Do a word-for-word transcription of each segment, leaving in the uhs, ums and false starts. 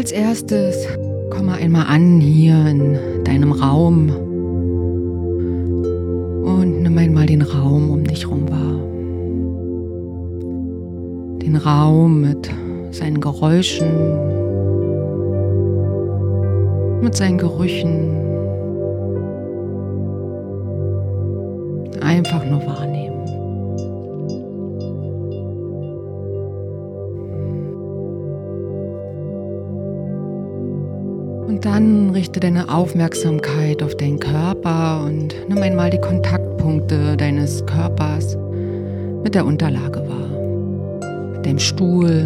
Als erstes komm mal einmal an hier in deinem Raum und nimm einmal den Raum um dich rum wahr. Den Raum mit seinen Geräuschen, mit seinen Gerüchen. Einfach nur wahrnehmen. Und dann richte deine Aufmerksamkeit auf deinen Körper und nimm einmal die Kontaktpunkte deines Körpers mit der Unterlage wahr. Mit dem Stuhl,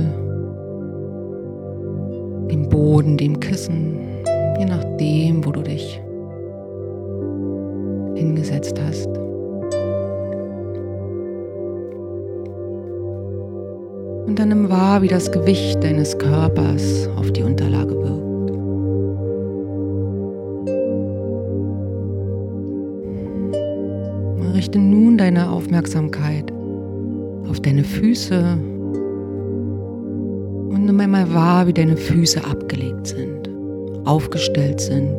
dem Boden, dem Kissen, je nachdem, wo du dich hingesetzt hast. Und dann nimm wahr, wie das Gewicht deines Körpers auf die Unterlage wirkt. Richte nun deine Aufmerksamkeit auf deine Füße und nimm einmal wahr, wie deine Füße abgelegt sind, aufgestellt sind.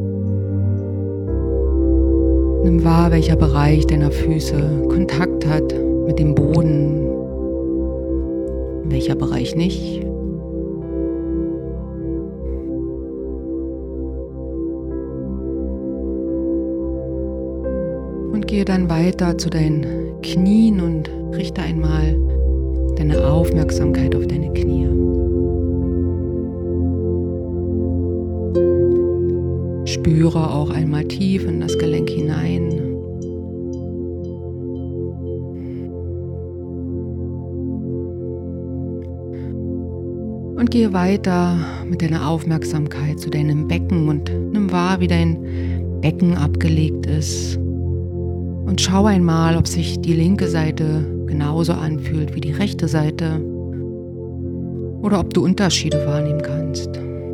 Nimm wahr, welcher Bereich deiner Füße Kontakt hat mit dem Boden, welcher Bereich nicht. Und gehe dann weiter zu deinen Knien und richte einmal deine Aufmerksamkeit auf deine Knie. Spüre auch einmal tief in das Gelenk hinein. Und gehe weiter mit deiner Aufmerksamkeit zu deinem Becken und nimm wahr, wie dein Becken abgelegt ist. Und schau einmal, ob sich die linke Seite genauso anfühlt wie die rechte Seite oder ob du Unterschiede wahrnehmen kannst.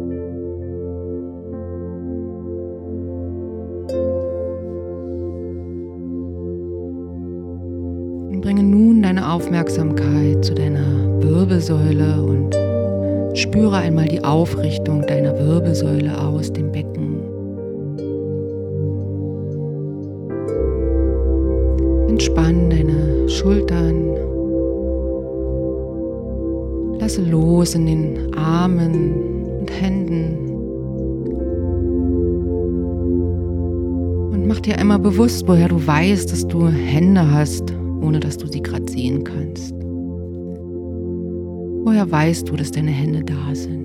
Und bringe nun deine Aufmerksamkeit zu deiner Wirbelsäule und spüre einmal die Aufrichtung deiner Wirbelsäule aus dem Becken. Entspann deine Schultern. Lasse los in den Armen und Händen. Und mach dir einmal bewusst, woher du weißt, dass du Hände hast, ohne dass du sie gerade sehen kannst. Woher weißt du, dass deine Hände da sind?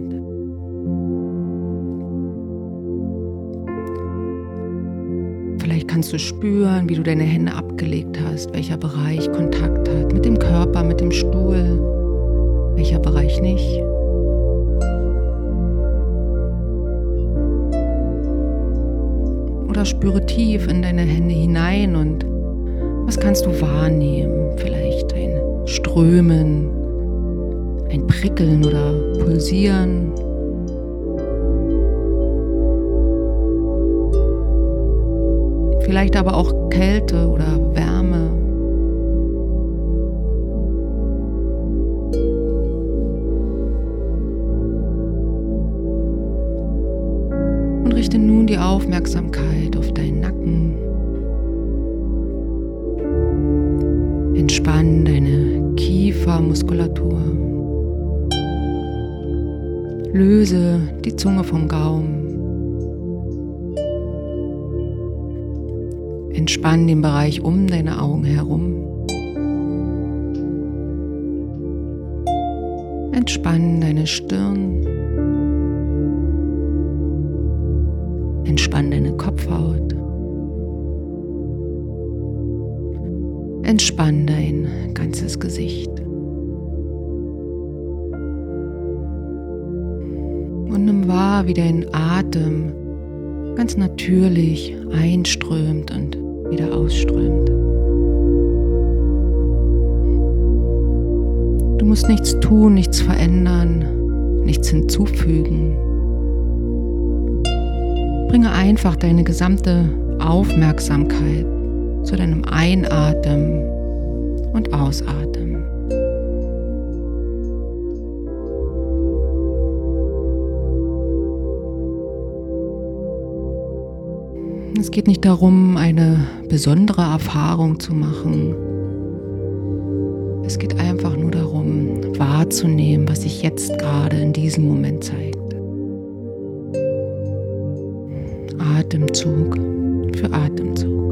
Vielleicht kannst du spüren, wie du deine Hände abgelegt hast, welcher Bereich Kontakt hat mit dem Körper, mit dem Stuhl, welcher Bereich nicht. Oder spüre tief in deine Hände hinein und was kannst du wahrnehmen? Vielleicht ein Strömen, ein Prickeln oder Pulsieren. Vielleicht aber auch Kälte oder Wärme. Und richte nun die Aufmerksamkeit auf deinen Nacken. Entspann deine Kiefermuskulatur. Löse die Zunge vom Gaumen. Entspann den Bereich um deine Augen herum. Entspann deine Stirn. Entspann deine Kopfhaut. Entspann dein ganzes Gesicht. Und nimm wahr, wie dein Atem ganz natürlich einströmt und wieder ausströmt. Du musst nichts tun, nichts verändern, nichts hinzufügen. Bringe einfach deine gesamte Aufmerksamkeit zu deinem Einatmen und Ausatmen. Es geht nicht darum, eine besondere Erfahrung zu machen. Es geht einfach nur darum, wahrzunehmen, was sich jetzt gerade in diesem Moment zeigt. Atemzug für Atemzug.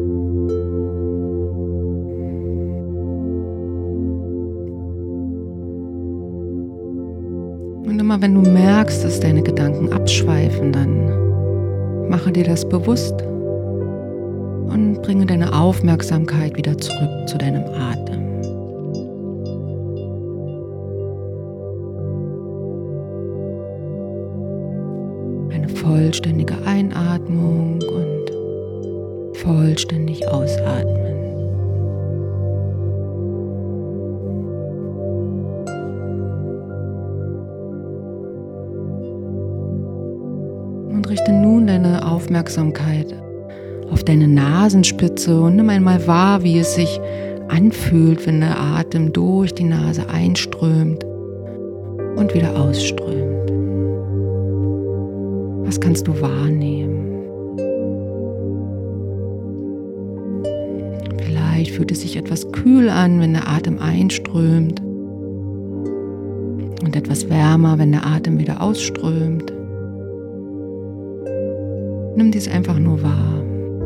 Und immer wenn du merkst, dass deine Gedanken abschweifen, dann mache dir das bewusst und bringe deine Aufmerksamkeit wieder zurück zu deinem Atem. Eine vollständige Einatmung und vollständig ausatmen. Und richte nun deine Aufmerksamkeit auf deine Nasenspitze und nimm einmal wahr, wie es sich anfühlt, wenn der Atem durch die Nase einströmt und wieder ausströmt. Was kannst du wahrnehmen? Vielleicht fühlt es sich etwas kühl an, wenn der Atem einströmt und etwas wärmer, wenn der Atem wieder ausströmt. Nimm dies einfach nur wahr.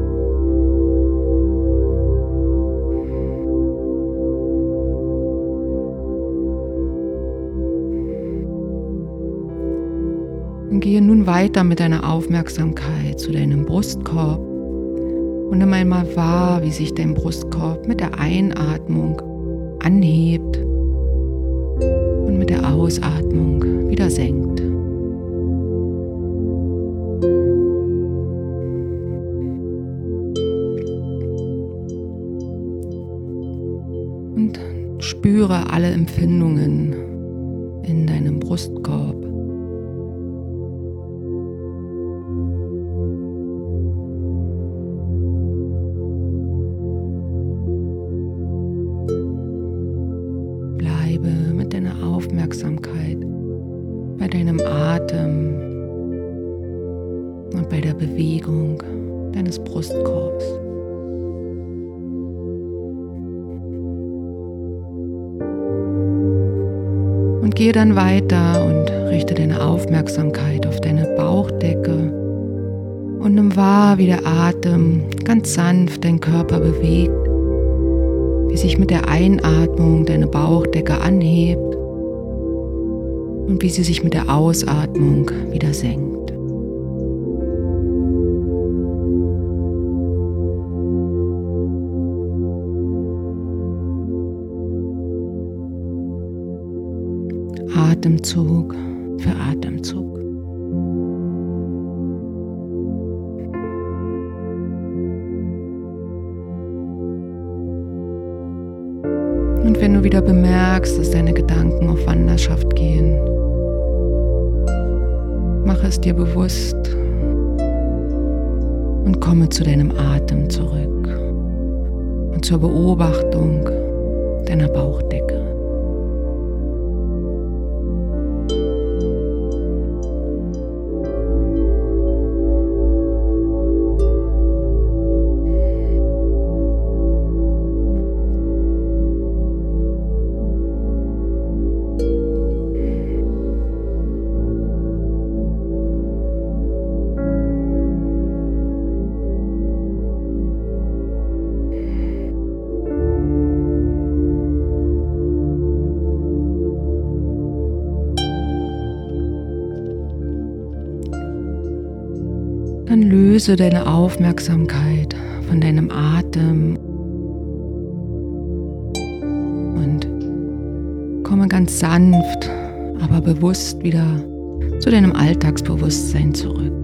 Und gehe nun weiter mit deiner Aufmerksamkeit zu deinem Brustkorb und nimm einmal wahr, wie sich dein Brustkorb mit der Einatmung anhebt und mit der Ausatmung wieder senkt. Und spüre alle Empfindungen in deinem Brustkorb. Bleibe mit deiner Aufmerksamkeit bei deinem Atem und bei der Bewegung deines Brustkorbs. Und gehe dann weiter und richte deine Aufmerksamkeit auf deine Bauchdecke und nimm wahr, wie der Atem ganz sanft deinen Körper bewegt, wie sich mit der Einatmung deine Bauchdecke anhebt und wie sie sich mit der Ausatmung wieder senkt. Atemzug für Atemzug. Und wenn du wieder bemerkst, dass deine Gedanken auf Wanderschaft gehen, mache es dir bewusst und komme zu deinem Atem zurück und zur Beobachtung deiner Bauchdecke. Dann löse deine Aufmerksamkeit von deinem Atem und komme ganz sanft, aber bewusst wieder zu deinem Alltagsbewusstsein zurück.